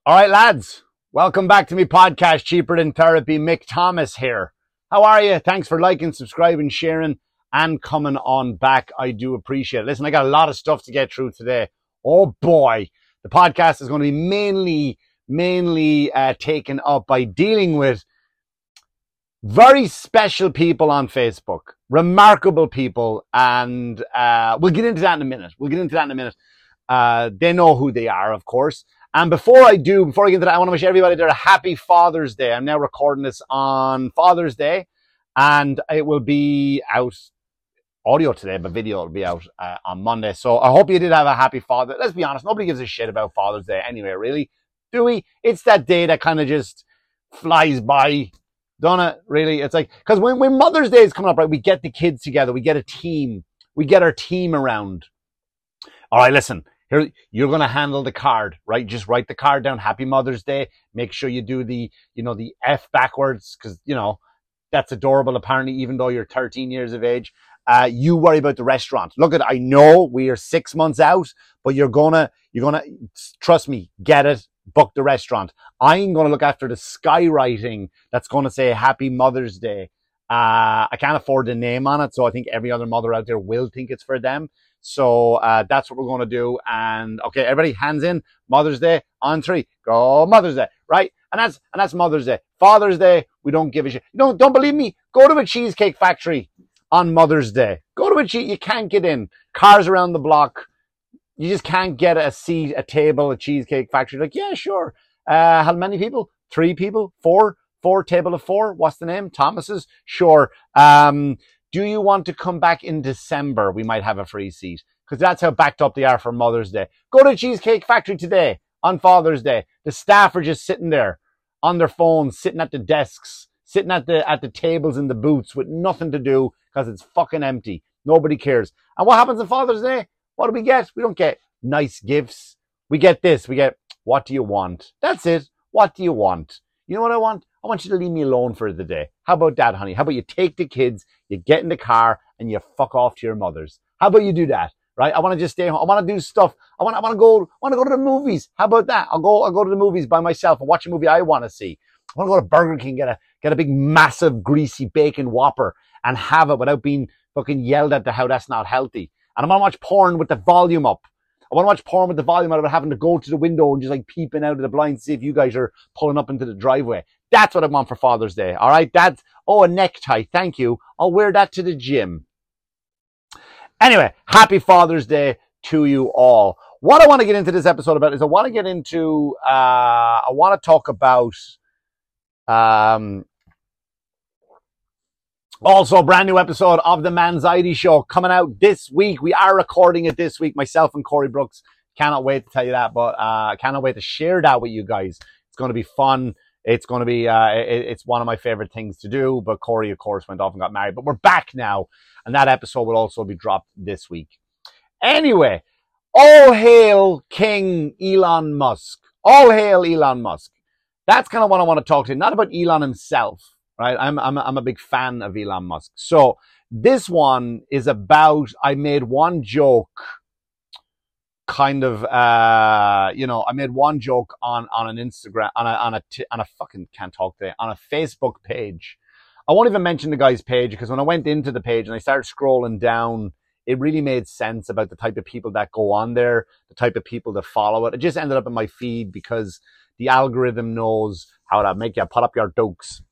All right, lads, welcome back to me podcast, Cheaper Than Therapy. Mick Thomas here. How are you? Thanks for liking, subscribing, sharing, and coming on back. I do appreciate it. Listen, I got a lot of stuff to get through today. Oh boy, the podcast is going to be mainly taken up by dealing with very special people on Facebook, remarkable people, and we'll get into that in a minute. They know who they are, of course. And before I get into that, I want to wish everybody there a happy Father's Day. I'm now recording this on Father's Day, and it will be out audio today, but video will be out on Monday. So I hope you did have a happy Father. Let's be honest, nobody gives a shit about Father's Day anyway, really. Do we? It's that day that kind of just flies by. Don't it? Really? It's like, because when Mother's Day is coming up, right, we get the kids together. We get a team. We get our team around. All right, listen. Here, you're going to handle the card, right? Just write the card down. Happy Mother's Day. Make sure you do the F backwards because, that's adorable, apparently, even though you're 13 years of age. You worry about the restaurant. Look I know we are 6 months out, but you're gonna, trust me, get it, book the restaurant. I'm going to look after the skywriting that's going to say Happy Mother's Day. I can't afford the name on it, so I think every other mother out there will think it's for them. So that's what we're going to do. And okay, everybody, hands in. Mother's Day on 3. Go Mother's Day, right? And that's Mother's Day. Father's Day, we don't give a shit. Don't believe me? Go to a cheesecake factory on Mother's Day. You can't get in. Cars around the block. You just can't get a seat, a table, a cheesecake factory. Like, yeah, sure. How many people? 3 people? 4? 4, table of 4. What's the name? Thomas's? Sure. Do you want to come back in December? We might have a free seat because that's how backed up they are for Mother's Day. Go to Cheesecake Factory today on Father's Day. The staff are just sitting there on their phones, sitting at the desks, sitting at the tables in the booths with nothing to do because it's fucking empty. Nobody cares. And what happens on Father's Day? What do we get? We don't get nice gifts. We get this. We get, what do you want? That's it. What do you want? You know what I want? I want you to leave me alone for the day. How about that, honey? How about you take the kids, you get in the car, and you fuck off to your mothers? How about you do that, right? I want to just stay home. I want to do stuff. I want to go to the movies. How about that? I'll go to the movies by myself and watch a movie I want to see. I want to go to Burger King, get a big, massive, greasy bacon Whopper and have it without being fucking yelled at how that's not healthy. And I want to watch porn with the volume up. I want to watch porn with the volume out of it, having to go to the window and just like peeping out of the blinds to see if you guys are pulling up into the driveway. That's what I want for Father's Day. All right. A necktie. Thank you. I'll wear that to the gym. Anyway, happy Father's Day to you all. What I want to get into this episode about is I want to talk about, also a brand new episode of the Manxiety Show coming out this week. We are recording it this week. Myself and Corey Brooks. Cannot wait to tell you that, but cannot wait to share that with you guys. It's going to be fun. It's going to be, it's one of my favorite things to do, but Corey, of course, went off and got married, but we're back now. And that episode will also be dropped this week. Anyway, all hail King Elon Musk. All hail Elon Musk. That's kind of what I want to talk to you. Not about Elon himself, right? I'm a big fan of Elon Musk. So this one is about, I made one joke I made one joke on an Instagram, on a fucking can't talk today, on a Facebook page. I won't even mention the guy's page because when I went into the page and I started scrolling down, it really made sense about the type of people that go on there, the type of people that follow it. It just ended up in my feed because the algorithm knows how to make you put up your jokes.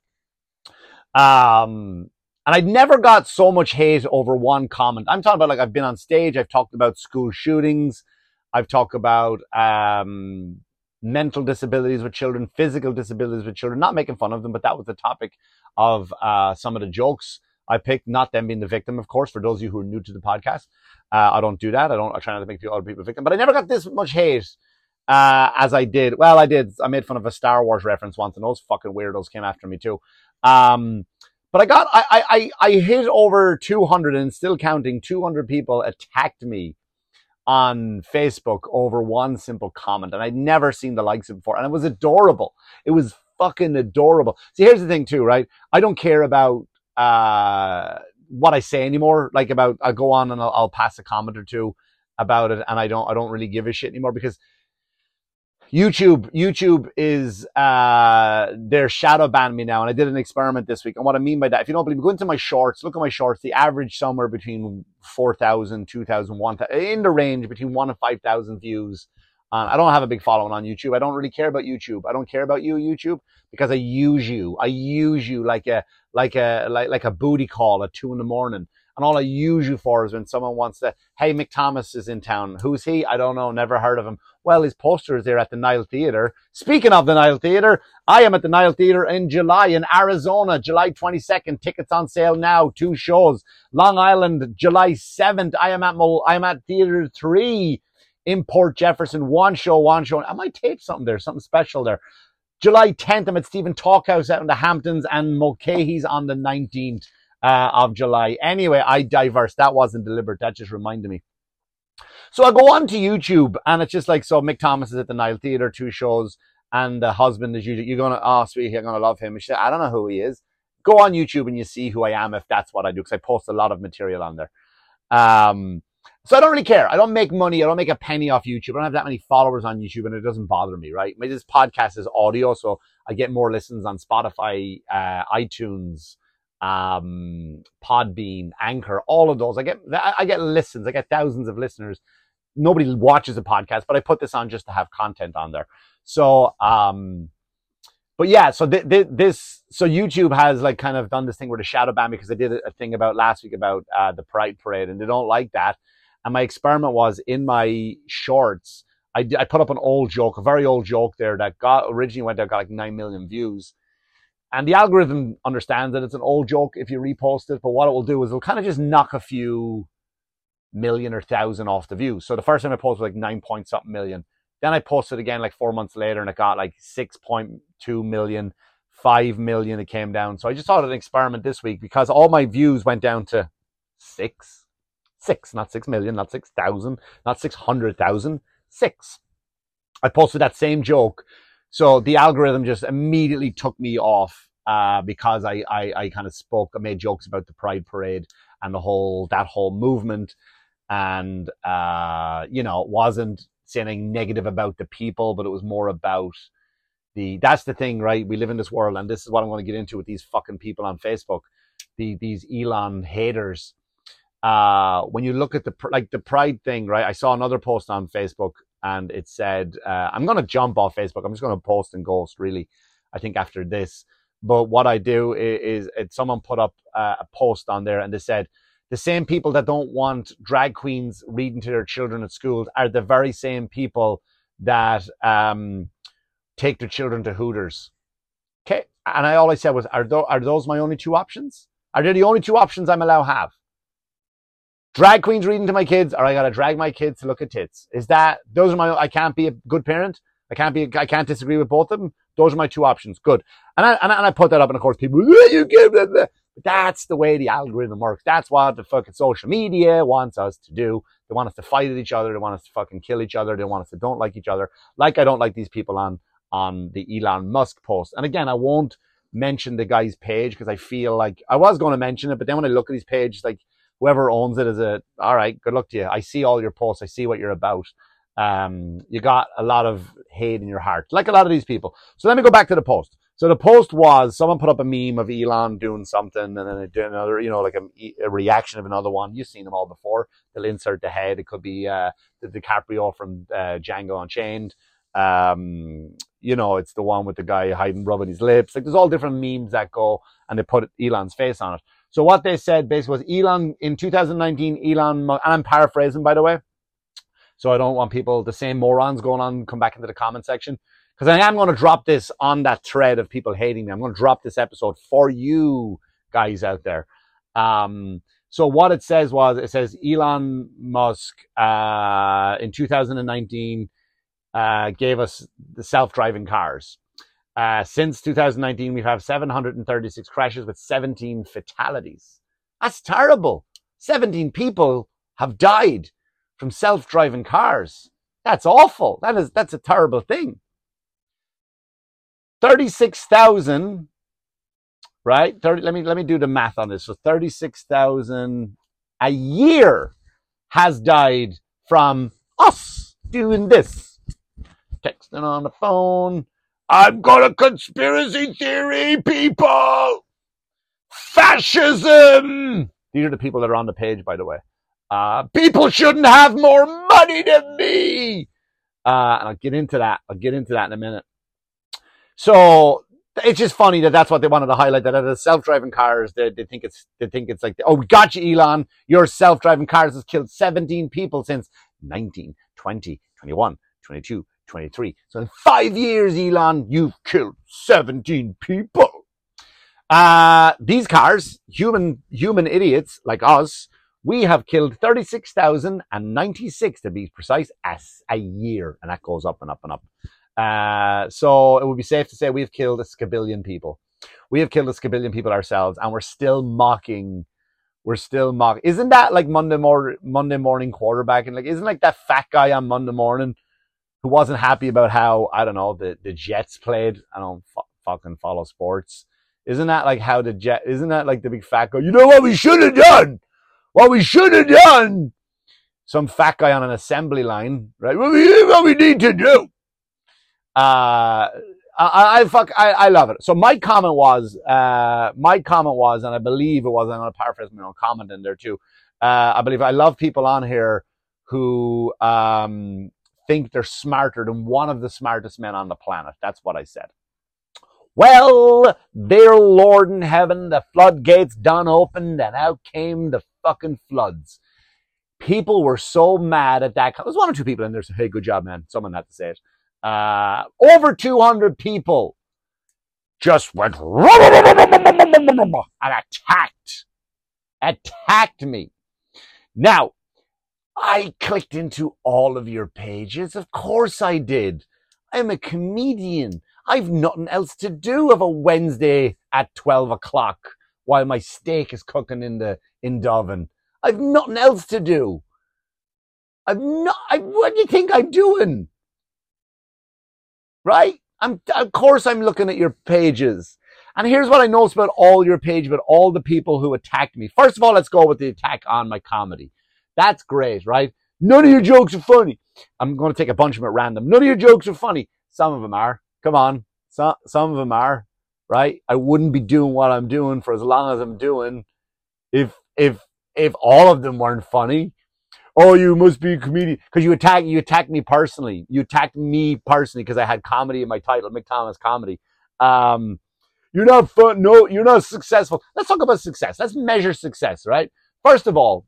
And I never got so much hate over one comment. I'm talking about, like, I've been on stage, I've talked about school shootings, I've talked about mental disabilities with children, physical disabilities with children, not making fun of them, but that was the topic of some of the jokes I picked, not them being the victim, of course, for those of you who are new to the podcast. I don't do that. I try not to make other people victim, but I never got this much hate as I did. Well, I did. I made fun of a Star Wars reference once, and those fucking weirdos came after me too. But I hit over 200 and still counting. 200 people attacked me on Facebook over one simple comment, and I'd never seen the likes of it before, and it was adorable. It was fucking adorable. See, here's the thing too, right? I don't care about what I say anymore. Like, I'll go on and I'll pass a comment or two about it, and I don't really give a shit anymore, because YouTube is, they're shadow banning me now. And I did an experiment this week. And what I mean by that, if you don't believe me, go into my shorts, look at my shorts, the average somewhere between 4,000, 2,000, 1,000, in the range between 1 and 5,000 views. I don't have a big following on YouTube. I don't really care about YouTube. I don't care about you, YouTube, because I use you. I use you like a booty call at 2 a.m. And all I use you for is when someone wants to, hey, Mick Thomas is in town. Who's he? I don't know. Never heard of him. Well, his poster is there at the Nile Theatre. Speaking of the Nile Theatre, I am at the Nile Theatre in July in Arizona, July 22nd. Tickets on sale now. 2 shows. Long Island, July 7th. I am at Theatre 3 in Port Jefferson. One show. I might tape something there, something special there. July 10th, I'm at Stephen Talkhouse out in the Hamptons, and Mulcahy's on the 19th. Of July. Anyway, I diverse. That wasn't deliberate. That just reminded me. So I go on to YouTube, and it's just like, so Mick Thomas is at the Nile Theatre, 2 shows, and the husband is usually, you're going to, oh, sweetie, I'm going to love him. She said, I don't know who he is. Go on YouTube and you see who I am if that's what I do, because I post a lot of material on there. So I don't really care. I don't make money. I don't make a penny off YouTube. I don't have that many followers on YouTube, and it doesn't bother me, right? This podcast is audio, so I get more listens on Spotify, iTunes, Podbean, Anchor, all of those. I get listens. I get thousands of listeners. Nobody watches a podcast, but I put this on just to have content on there. So, but yeah, so so YouTube has like kind of done this thing where the shadow ban, because I did a thing about last week about the Pride Parade, and they don't like that. And my experiment was in my shorts, I put up an old joke, a very old joke there that originally got like 9 million views. And the algorithm understands that it's an old joke if you repost it, but what it will do is it'll kind of just knock a few million or thousand off the views. So the first time I posted like 9 point something million. Then I posted again like 4 months later, and it got like 6.2 million, 5 million it came down. So I just thought of an experiment this week, because all my views went down to 6, not 6 million, not 6,000, not 600,000, 6. I posted that same joke. So the algorithm just immediately took me off because I kind of I made jokes about the Pride Parade and that whole movement, and it wasn't saying negative about the people, but it was more about that's the thing, right? We live in this world, and this is what I'm going to get into with these fucking people on Facebook, these Elon haters. When you look at the Pride thing, right? I saw another post on Facebook, and it said, I'm going to jump off Facebook. I'm just going to post and ghost, really, I think, after this. But what I do is someone put up a post on there, and they said, the same people that don't want drag queens reading to their children at schools are the very same people that take their children to Hooters. Okay. And all I said was, are those my only 2 options? Are they the only 2 options I'm allowed to have? Drag queens reading to my kids, or I gotta drag my kids to look at tits. I can't be a good parent. I can't disagree with both of them. Those are my 2 options. Good. And I put that up, and of course people, you give them that. But that's the way the algorithm works. That's what the fucking social media wants us to do. They want us to fight at each other. They want us to fucking kill each other. They want us to don't like each other. Like I don't like these people on the Elon Musk post. And again, I won't mention the guy's page, because I feel like I was going to mention it, but then when I look at his page, it's like, whoever owns it is all right, good luck to you. I see all your posts. I see what you're about. You got a lot of hate in your heart, like a lot of these people. So let me go back to the post. So the post was, someone put up a meme of Elon doing something, and then they did another, like a reaction of another one. You've seen them all before. They'll insert the head. It could be the DiCaprio from Django Unchained. It's the one with the guy rubbing his lips. Like, there's all different memes that go, and they put Elon's face on it. So what they said basically was, Elon, in 2019, and I'm paraphrasing, by the way, so I don't want the same morons going on, come back into the comment section, because I am going to drop this on that thread of people hating me. I'm going to drop this episode for you guys out there. So what it says Elon Musk, in 2019, gave us the self-driving cars. Since 2019, we have 736 crashes with 17 fatalities. That's terrible. 17 people have died from self-driving cars. That's awful. That's a terrible thing. 36,000, right? Let me do the math on this. So 36,000 a year has died from us doing this. texting on the phone. I've got a conspiracy theory, people. Fascism. These are the people that are on the page, by the way. People shouldn't have more money than me. And I'll get into that. In a minute. So it's just funny that that's what they wanted to highlight. That the self-driving cars, they think it's like, oh, we got you, Elon. Your self-driving cars has killed 17 people since 19, 20, 21, 22, 23. So in 5 years, Elon, you've killed 17 people. These cars, human idiots like us, we have killed 36,096 to be precise as a year, and that goes up and up and up. So it would be safe to say we've killed a scabillion people. We have killed a scabillion people ourselves, and we're still mocking. Isn't that like Monday morning quarterbacking? Like, isn't like that fat guy on Monday morning who wasn't happy about how, I don't know, the Jets played? I don't fucking follow sports. Isn't that like how isn't that like the big fat guy? You know what we should have done? Some fat guy on an assembly line, right? What we need to do. I love it. So my comment was, and I believe it was, I'm going to paraphrase my own comment in there too. I believe I love people on here who think they're smarter than one of the smartest men on the planet. That's what I said. Well, dear Lord in heaven, the floodgates done opened, and out came the fucking floods. People were so mad at that. There's one or two people in there saying, hey, good job, man. Someone had to say it. Over 200 people just went and attacked me. Now, I clicked into all of your pages. Of course I did. I'm a comedian. I've nothing else to do of a Wednesday at 12 o'clock while my steak is cooking in the oven. I've nothing else to do. What do you think I'm doing? Right? Of course I'm looking at your pages. And here's what I noticed about all your pages, about all the people who attacked me. First of all, let's go with the attack on my comedy. That's great, right? None of your jokes are funny. I'm going to take a bunch of them at random. None of your jokes are funny. Some of them are. Come on. Some of them are, right? I wouldn't be doing what I'm doing for as long as I'm doing if all of them weren't funny. Oh, you must be a comedian. Because you attacked me personally. You attacked me personally because I had comedy in my title, Mick Thomas Comedy. You're not fun. No, you're not successful. Let's talk about success. Let's measure success, right? First of all,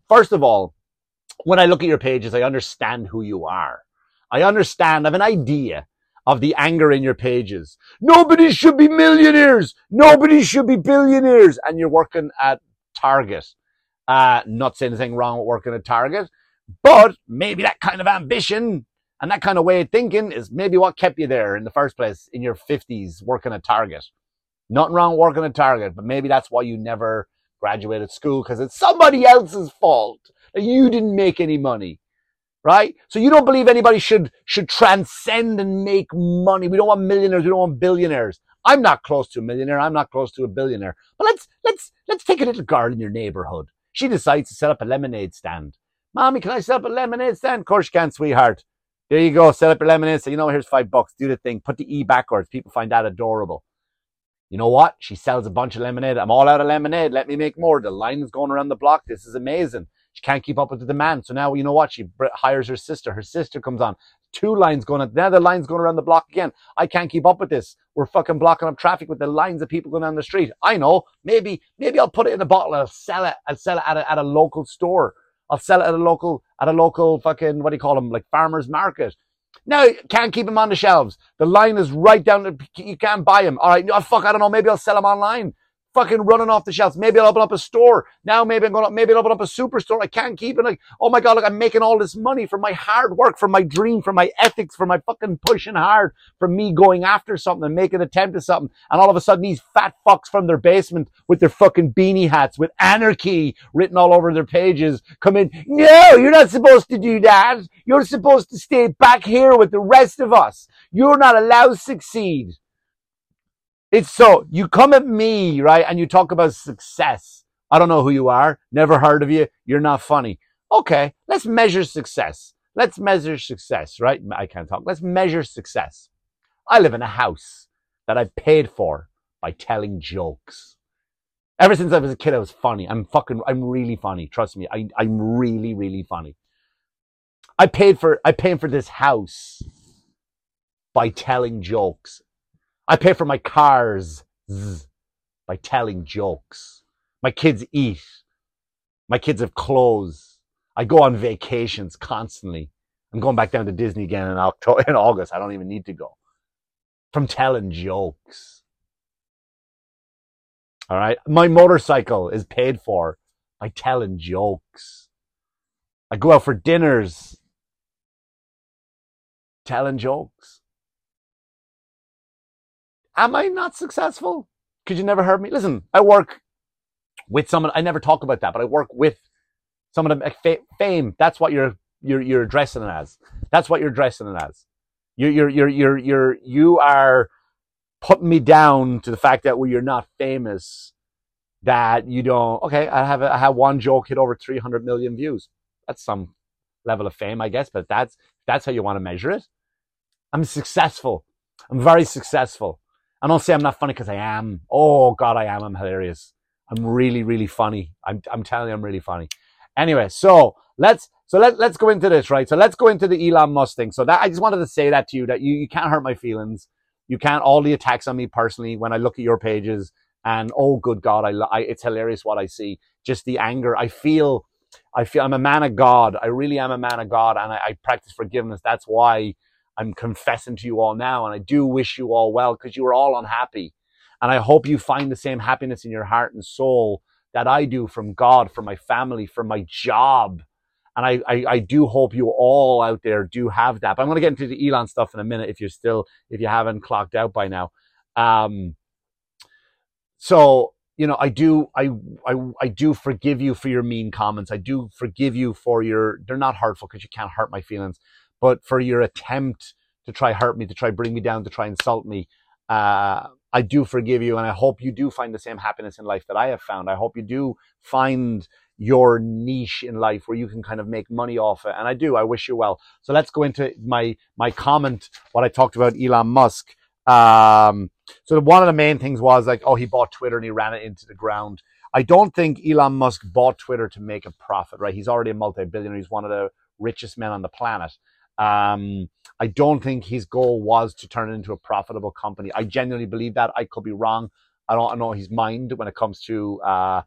when I look at your pages, I understand who you are. I understand. I have an idea of the anger in your pages. Nobody should be millionaires. Nobody should be billionaires. And you're working at Target. Not saying anything wrong with working at Target, but maybe that kind of ambition and that kind of way of thinking is maybe what kept you there in the first place in your 50s working at Target. Nothing wrong with working at Target, but maybe that's why you never graduated school, because it's somebody else's fault that you didn't make any money. Right? So you don't believe anybody should transcend and make money. We don't want millionaires. We don't want billionaires. I'm not close to a millionaire. I'm not close to a billionaire. But let's take a little girl in your neighborhood. She decides to set up a lemonade stand. Mommy, can I set up a lemonade stand? Of course you can, sweetheart. There you go. Set up your lemonade stand. You know, here's $5. Do the thing. Put the E backwards. People find that adorable. You know what? She sells a bunch of lemonade. I'm all out of lemonade. Let me make more. The line is going around the block. This is amazing. She can't keep up with the demand. So now, you know what? She hires her sister. Her sister comes on. 2 lines going on. Now the line's going around the block again. I can't keep up with this. We're fucking blocking up traffic with the lines of people going down the street. I know. Maybe I'll put it in a bottle. I'll sell it at a local store. I'll sell it at a local fucking, what do you call them? Like farmer's market. Now, can't keep them on the shelves. The line is right down. You can't buy them. All right. I don't know. Maybe I'll sell them online. Fucking running off the shelves. Maybe I'll open up a store. Now maybe I'll open up a superstore. I can't keep it. Like, oh my God, look, I'm making all this money from my hard work, from my dream, from my ethics, from my fucking pushing hard, from me going after something and making an attempt at something. And all of a sudden these fat fucks from their basement with their fucking beanie hats with anarchy written all over their pages come in. No, you're not supposed to do that. You're supposed to stay back here with the rest of us. You're not allowed to succeed. It's so, you come at me, right, and you talk about success. I don't know who you are. Never heard of you. You're not funny. Okay, let's measure success. let's measure success, right? I can't talk. Let's measure success. I live in a house that I paid for by telling jokes. Ever since I was a kid, I was funny. I'm really funny. Trust me. I'm really, really funny. I paid for this house by telling jokes. I pay for my cars by telling jokes. My kids eat. My kids have clothes. I go on vacations constantly. I'm going back down to Disney again in August. I don't even need to go. From telling jokes. All right. My motorcycle is paid for by telling jokes. I go out for dinners telling jokes. Am I not successful? Because you never heard me. Listen, I work with someone. I never talk about that, but I work with someone of fame. That's what you're addressing it as. That's what you're addressing it as. You are putting me down to the fact that you're not famous, that you don't. Okay, I have one joke hit over 300 million views. That's some level of fame, I guess. But that's how you want to measure it. I'm successful. I'm very successful. I don't say I'm not funny because I am. Oh God, I am. I'm hilarious. I'm really, really funny. I'm telling you, I'm really funny. Anyway, so let's go into this, right? So let's go into the Elon Musk thing. So that I just wanted to say that to you, that you can't hurt my feelings. You can't all the attacks on me personally when I look at your pages, and oh good God, it's hilarious what I see. Just the anger. I feel I'm a man of God. I really am a man of God, and I practice forgiveness. That's why I'm confessing to you all now, and I do wish you all well, because you were all unhappy. And I hope you find the same happiness in your heart and soul that I do, from God, from my family, from my job. And I do hope you all out there do have that. But I'm going to get into the Elon stuff in a minute if you haven't clocked out by now. So, you know, I do forgive you for your mean comments. I do forgive you for they're not hurtful because you can't hurt my feelings, but for your attempt to try hurt me, to try bring me down, to try insult me. I do forgive you, and I hope you do find the same happiness in life that I have found. I hope you do find your niche in life where you can kind of make money off it. And I do. I wish you well. So let's go into my comment, what I talked about Elon Musk. So one of the main things was like, oh, he bought Twitter and he ran it into the ground. I don't think Elon Musk bought Twitter to make a profit, right? He's already a multi-billionaire. He's one of the richest men on the planet. I don't think his goal was to turn it into a profitable company. I genuinely believe that. I could be wrong. I don't know his mind when it comes to,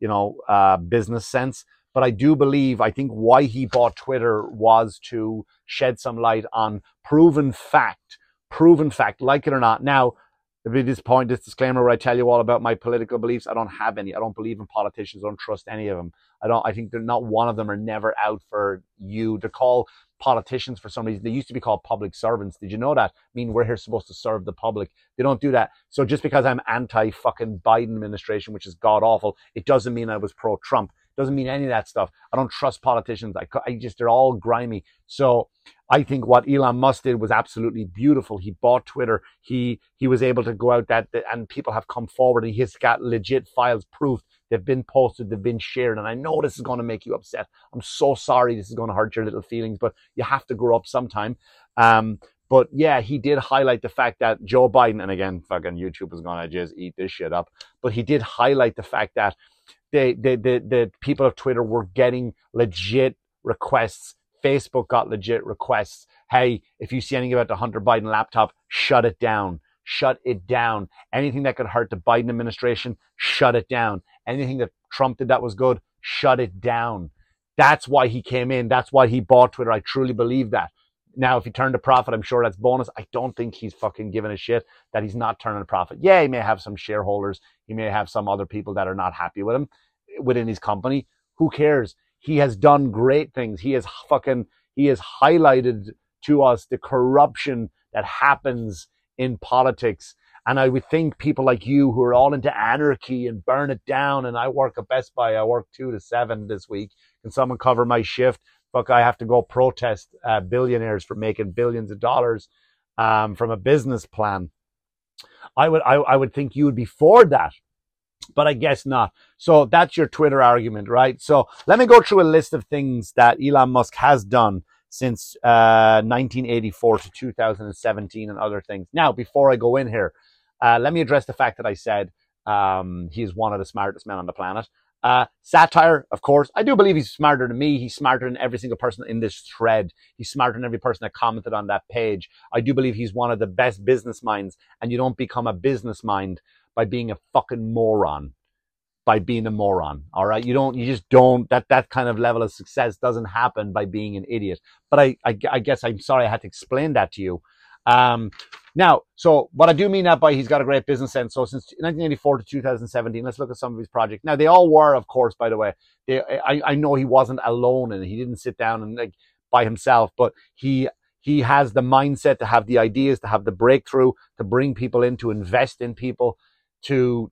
business sense. But I do believe, I think why he bought Twitter was to shed some light on proven fact, like it or not. Now, at this point, this disclaimer where I tell you all about my political beliefs, I don't have any. I don't believe in politicians. I don't trust any of them. I think they're not one of them are never out for you. They're called politicians for some reason. They used to be called public servants. Did you know that? I mean, we're here supposed to serve the public. They don't do that. So just because I'm anti-fucking Biden administration, which is god awful, it doesn't mean I was pro-Trump. Doesn't mean any of that stuff. I don't trust politicians. They're all grimy. So I think what Elon Musk did was absolutely beautiful. He bought Twitter. He was able to go out and people have come forward, and he's got legit files, proof. They've been posted, they've been shared. And I know this is going to make you upset. I'm so sorry this is going to hurt your little feelings, but you have to grow up sometime. But yeah, he did highlight the fact that Joe Biden, and again, fucking YouTube is going to just eat this shit up, but he did highlight the fact that the people of Twitter were getting legit requests. Facebook got legit requests. Hey, if you see anything about the Hunter Biden laptop, shut it down. Shut it down. Anything that could hurt the Biden administration, shut it down. Anything that Trump did that was good, shut it down. That's why he came in. That's why he bought Twitter. I truly believe that. Now, if he turned a profit, I'm sure that's bonus. I don't think he's fucking giving a shit that he's not turning a profit. Yeah, he may have some shareholders. He may have some other people that are not happy with him within his company. Who cares? He has done great things. He has highlighted to us the corruption that happens in politics. And I would think people like you who are all into anarchy and burn it down, and I work at Best Buy, I work 2 to 7 this week. Can someone cover my shift? Fuck, I have to go protest billionaires for making billions of dollars from a business plan. I would think you would be for that, but I guess not. So that's your Twitter argument, right? So let me go through a list of things that Elon Musk has done since 1984 to 2017 and other things. Now, before I go in here, let me address the fact that I said he's one of the smartest men on the planet. Satire, of course. I do believe he's smarter than me. He's smarter than every single person in this thread. He's smarter than every person that commented on that page. I do believe he's one of the best business minds, and you don't become a business mind by being a fucking moron. By being a moron, all right? You just don't, that kind of level of success doesn't happen by being an idiot. But I guess I'm sorry I had to explain that to you. Now, so what I do mean that by he's got a great business sense. So since 1984 to 2017, let's look at some of his projects. Now, they all were, of course, by the way, I know he wasn't alone and he didn't sit down and like by himself, but he has the mindset to have the ideas, to have the breakthrough, to bring people in, to invest in people, to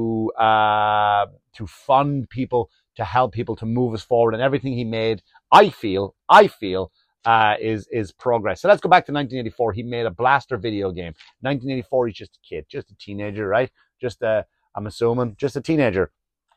fund people, to help people, to move us forward. And everything he made, I feel is progress. So let's go back to 1984. He made a blaster video game. 1984, he's just a kid, just a teenager, right? I'm assuming, just a teenager.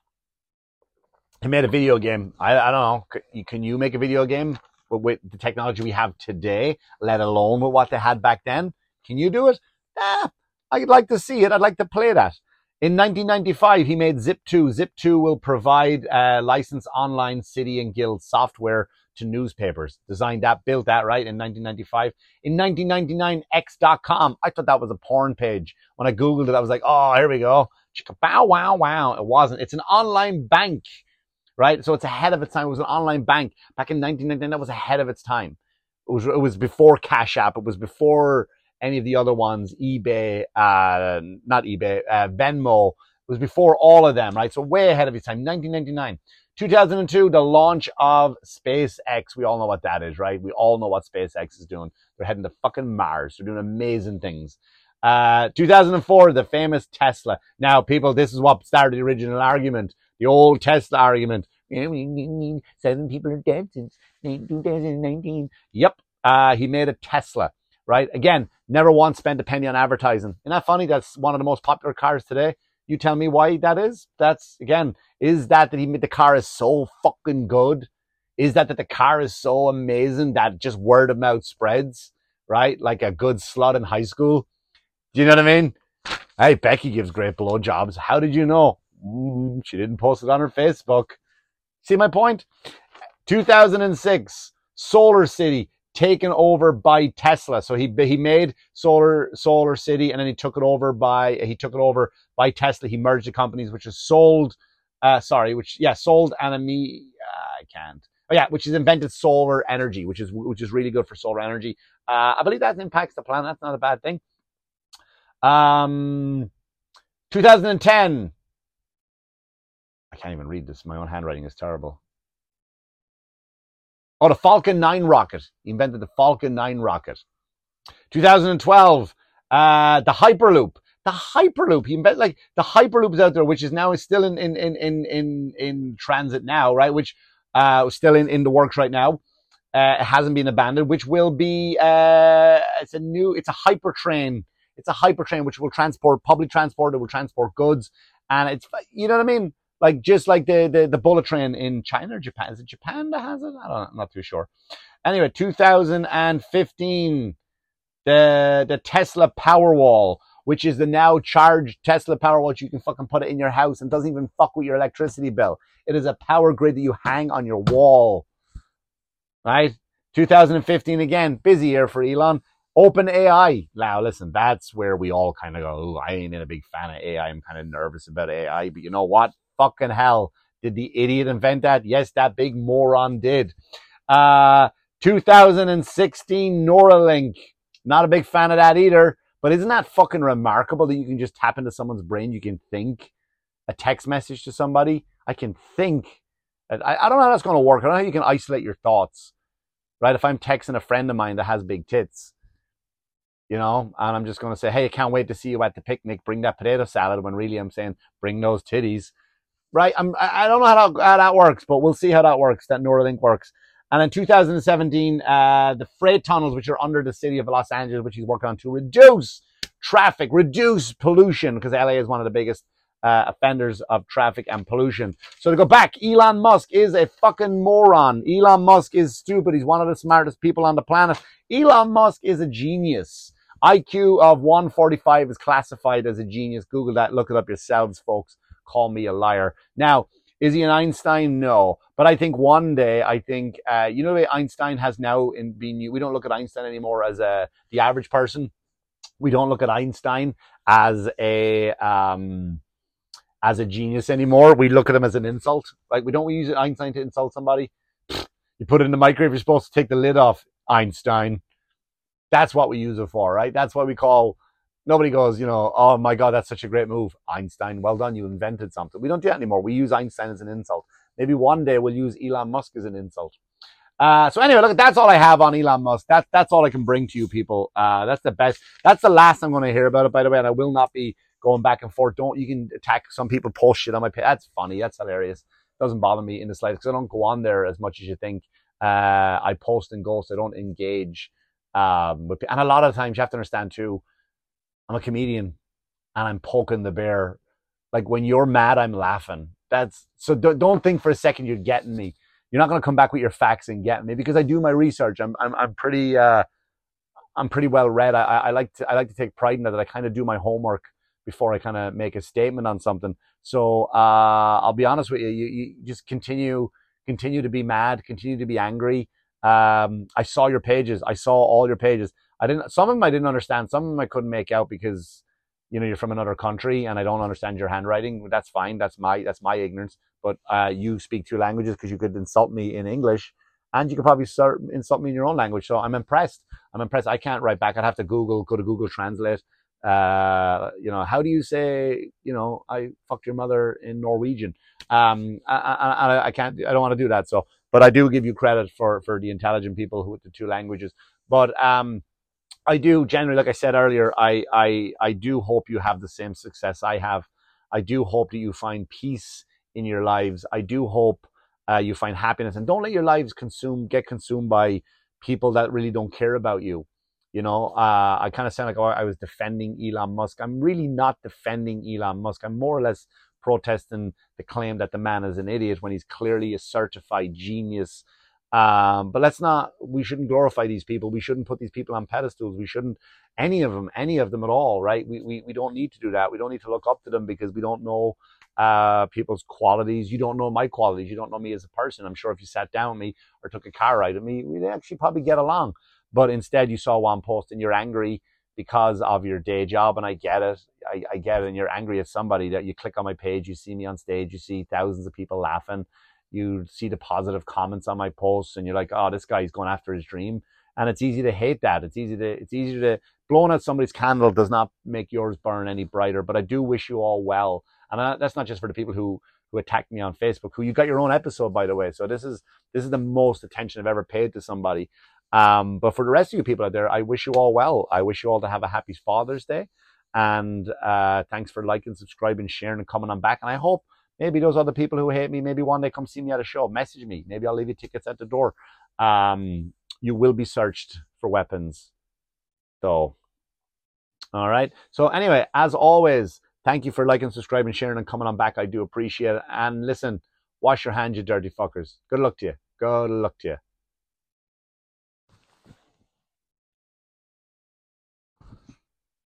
He made a video game. I don't know. Can you make a video game with the technology we have today, let alone with what they had back then? Can you do it? I'd like to see it. I'd like to play that. In 1995, he made Zip2. Zip2 will provide licensed online city and guild software to newspapers. Designed that, built that, right, in 1995. In 1999, X.com. I thought that was a porn page. When I Googled it, I was like, oh, here we go. Bow, wow, wow. It wasn't. It's an online bank, right? So it's ahead of its time. It was an online bank. Back in 1999, that was ahead of its time. It was before Cash App. It was before any of the other ones, eBay, not eBay, Venmo. It was before all of them, right? So way ahead of its time. 1999. 2002, the launch of SpaceX. We all know what that is, right? We all know what SpaceX is doing. They're heading to fucking Mars. They're doing amazing things. 2004, the famous Tesla. Now, people, this is what started the original argument. The old Tesla argument. 7 people are dead since 2019. Yep. He made a Tesla, right? Again, never once spent a penny on advertising. Isn't that funny? That's one of the most popular cars today. You tell me why that is. That's, again, is that he made the car is so fucking good? Is that the car is so amazing that just word of mouth spreads, right? Like a good slut in high school. Do you know what I mean? Hey, Becky gives great blowjobs. How did you know? She didn't post it on her Facebook. See my point? 2006, Solar City taken over by Tesla. So he made Solar City, and then he took it over by Tesla. He merged the companies, which is sold Enemy. I can't. Oh yeah, which has invented solar energy, which is really good for solar energy. I believe that impacts the planet. That's not a bad thing. 2010. I can't even read this. My own handwriting is terrible. Oh, the Falcon 9 rocket. He invented the Falcon 9 rocket. 2012, the Hyperloop. The Hyperloop. He invented, like, the Hyperloop's out there, which is now still in transit now, right? Which still in the works right now. It hasn't been abandoned, which will be it's a hypertrain. It's a hypertrain which will transport public transport. It will transport goods, and it's, you know what I mean? Like, just like the bullet train in China or Japan. Is it Japan that has it? I'm not too sure. Anyway, 2015, the Tesla Powerwall, which is the now charged Tesla Powerwall, which you can fucking put it in your house and doesn't even fuck with your electricity bill. It is a power grid that you hang on your wall, right? 2015 again, busy year for Elon. OpenAI. Now, listen, that's where we all kind of go, ooh, I ain't a big fan of AI. I'm kind of nervous about AI, but you know what? Fucking hell. Did the idiot invent that? Yes, that big moron did. 2016 Neuralink. Not a big fan of that either. But isn't that fucking remarkable that you can just tap into someone's brain? You can think a text message to somebody. I can think. I don't know how that's going to work. I don't know how you can isolate your thoughts, right? If I'm texting a friend of mine that has big tits, you know, and I'm just going to say, hey, I can't wait to see you at the picnic. Bring that potato salad, when really I'm saying, bring those titties. Right? I don't know how that works, but we'll see how that works, that Neuralink works. And in 2017, the freight tunnels, which are under the city of Los Angeles, which he's working on to reduce traffic, reduce pollution, because LA is one of the biggest offenders of traffic and pollution. So to go back, Elon Musk is a fucking moron. Elon Musk is stupid. He's one of the smartest people on the planet. Elon Musk is a genius. IQ of 145 is classified as a genius. Google that. Look it up yourselves, folks. Call me a liar. Now, is he an Einstein? No. But I think one day, you know the way Einstein has now been, we don't look at Einstein anymore as the average person. We don't look at Einstein as a genius anymore. We look at him as an insult. Like, we use Einstein to insult somebody. You put it in the microwave, you're supposed to take the lid off. Einstein. That's what we use it for, right? That's what we call, nobody goes, oh my God, that's such a great move. Einstein, well done, you invented something. We don't do that anymore. We use Einstein as an insult. Maybe one day we'll use Elon Musk as an insult. So anyway, look, that's all I have on Elon Musk. That's all I can bring to you people. That's the best. That's the last I'm going to hear about it, by the way. And I will not be going back and forth. You can attack some people, post shit on my page. That's funny. That's hilarious. Doesn't bother me in the slightest because I don't go on there as much as you think. I post and ghost. I don't engage. And a lot of times you have to understand too, I'm a comedian and I'm poking the bear. Like when you're mad, I'm laughing. So don't think for a second you're getting me. You're not going to come back with your facts and get me because I do my research. I'm pretty well read. I like to take pride in that I kind of do my homework before I kind of make a statement on something. So I'll be honest with you. You just continue to be mad, continue to be angry. I saw your pages. I saw all your pages. Some of them I didn't understand. Some of them I couldn't make out because you're from another country and I don't understand your handwriting. That's fine. That's my ignorance. But you speak two languages because you could insult me in English and you could probably start insult me in your own language. So I'm impressed. I can't write back. I'd have to go to Google Translate. How do you say, I fucked your mother in Norwegian? I can't, I don't want to do that. So, but I do give you credit for the intelligent people who with the two languages. But, I do generally, like I said earlier, I do hope you have the same success I have. I do hope that you find peace in your lives. I do hope you find happiness and don't let your lives get consumed by people that really don't care about you. I kind of sound like I was defending Elon Musk. I'm really not defending Elon Musk. I'm more or less protesting the claim that the man is an idiot when he's clearly a certified genius. But we shouldn't glorify these people. We shouldn't put these people on pedestals. We shouldn't, any of them at all, right? We don't need to do that. We don't need to look up to them because we don't know people's qualities. You don't know my qualities. You don't know me as a person. I'm sure if you sat down with me or took a car ride with me, we'd actually probably get along. But instead you saw one post and you're angry because of your day job. And I get it. I get it. And you're angry at somebody that you click on my page. You see me on stage. You see thousands of people laughing. You see the positive comments on my posts and you're like, oh, this guy's going after his dream. And it's easy to hate that. It's easy to blowing out somebody's candle does not make yours burn any brighter. But I do wish you all well. And that's not just for the people who attacked me on Facebook, who you got your own episode, by the way. So this is the most attention I've ever paid to somebody. But for the rest of you people out there, I wish you all well. I wish you all to have a happy Father's Day. And thanks for liking, subscribing, sharing, and coming on back. And I hope maybe those other people who hate me, maybe one day come see me at a show, message me. Maybe I'll leave you tickets at the door. You will be searched for weapons. So, all right. So anyway, as always, thank you for liking, subscribing, sharing, and coming on back. I do appreciate it. And listen, wash your hands, you dirty fuckers. Good luck to you. Good luck to you.